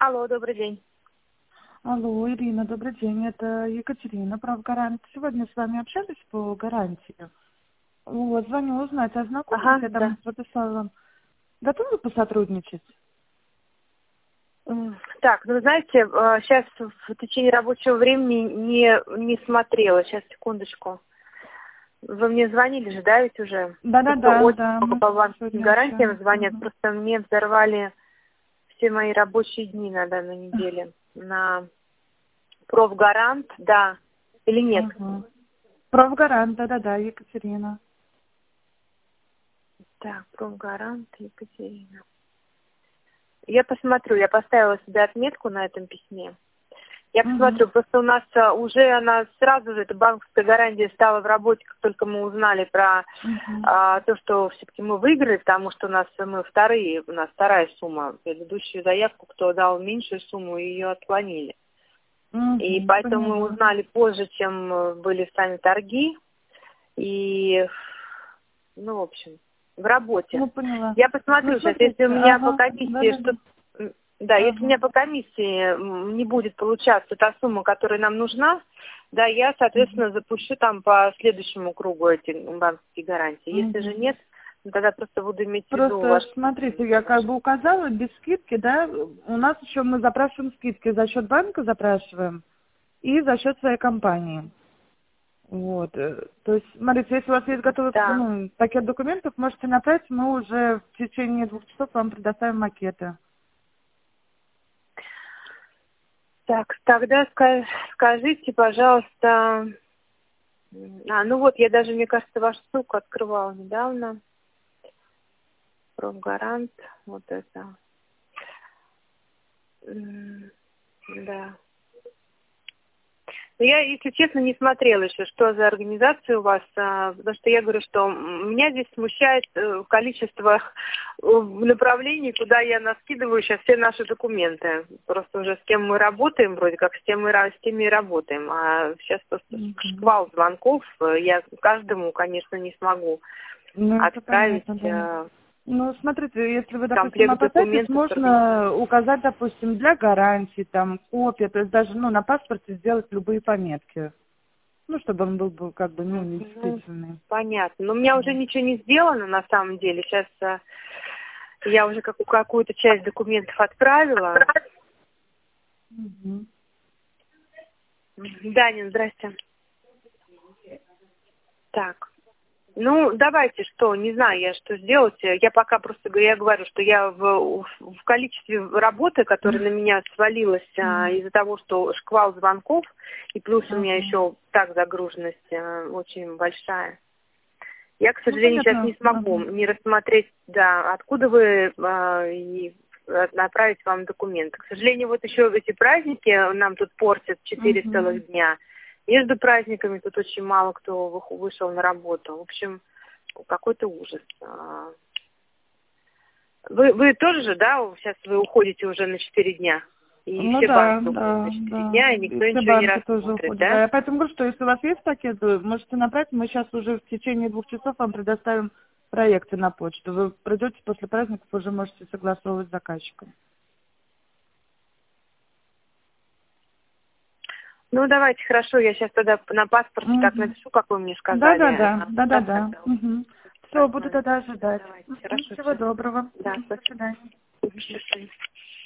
Алло, добрый день. Алло, Ирина, добрый день. Это Екатерина, правгарант. Сегодня с вами общались по гарантии. Вот, звоню узнать, Ага, ознакомились, я да. там прописала. Готовы посотрудничать? Так, ну, знаете, сейчас в течение рабочего времени не смотрела. Сейчас, секундочку. Вы мне звонили же, да, ведь уже? Просто Да, очень да, много мы по банковским сегодня гарантиям общались. звонят. Угу. Просто мне взорвали все мои рабочие дни на данной неделе. На профгарант, да. Или нет? Ага. Правгарант, да, Екатерина. Так, профгарант, Екатерина. Я посмотрю, я поставила себе отметку на этом письме. Я Угу. посмотрю, просто у нас уже она сразу же, эта банковская гарантия стала в работе, как только мы узнали про Угу. то, что все-таки мы выиграли, потому что у нас вторая сумма. Предыдущую заявку, кто дал меньшую сумму, ее отклонили. И Угу. поэтому мы Поняла. узнали позже, чем были сами торги. И, ну, в общем, в работе. Ну, поняла. Я Ну, посмотрю сейчас, если смотрите, у меня по ага, комиссии да. что-то... Да, если у Ага. меня по комиссии не будет получаться та сумма, которая нам нужна, да, я, соответственно, запущу там по следующему кругу эти банковские гарантии. Если же Угу. нет, ну, тогда просто буду иметь в виду Просто ваш... смотрите, я как бы указала без скидки, да, у нас еще мы запрашиваем скидки за счет банка запрашиваем и за счет своей компании. Вот. То есть, смотрите, если у вас есть готовый Да. пакет документов, можете направить, мы уже в течение 2 часов вам предоставим макеты. Так, тогда скажите, пожалуйста... ну вот, я даже, мне кажется, вашу ссылку открывала недавно. Профгарант, вот это. Да. Но я, если честно, не смотрела еще, что за организация у вас, потому что я говорю, что меня здесь смущает количество направлений, куда я наскидываю сейчас все наши документы. Просто уже с кем мы работаем, вроде как с теми и работаем. А сейчас просто Мгм. шквал звонков, я каждому, конечно, не смогу Ну, это отправить понятно, да. Ну, смотрите, если вы, допустим, комплект опасаетесь, документов. можно указать, допустим, для гарантии, там, копия, то есть даже, на паспорте сделать любые пометки. Ну, чтобы он был бы, как бы, Ну, недействительный. понятно. Но у меня уже ничего не сделано на самом деле. Сейчас я уже какую-то часть документов отправила. Мгм. Данин, здрасте. Так. Ну, давайте, что, не знаю я, что сделать. Я пока просто, я говорю, что я в количестве работы, которая на меня свалилась Мгм. из-за того, что шквал звонков, и плюс у меня Ага. еще так загруженность очень большая. Я, к Ну, сожалению, сейчас понятно. не смогу Ага. не рассмотреть, да, откуда вы и направить вам документы. К сожалению, вот еще эти праздники нам тут портят 4 Мгм. целых дня. Между праздниками тут очень мало кто вышел на работу. В общем, какой-то ужас. Вы тоже же, да, сейчас вы уходите уже на 4 дня? И Ну все да, банки уходят на 4 да. дня, и И никто все ничего не банки тоже рассмотрит, уходят. да? Да, я поэтому говорю, что если у вас есть пакет, вы можете направить, мы сейчас уже в течение 2 часов вам предоставим проекты на почту. Вы придете после праздников, уже можете согласовывать с заказчиком. Ну, давайте, хорошо, я сейчас тогда на паспорте так Мгм. напишу, как вы мне сказали. Да. Все, буду Посмотрим. тогда ожидать. Давайте, хорошо, Всего все. доброго. Да, До спасибо. свидания. До свидания.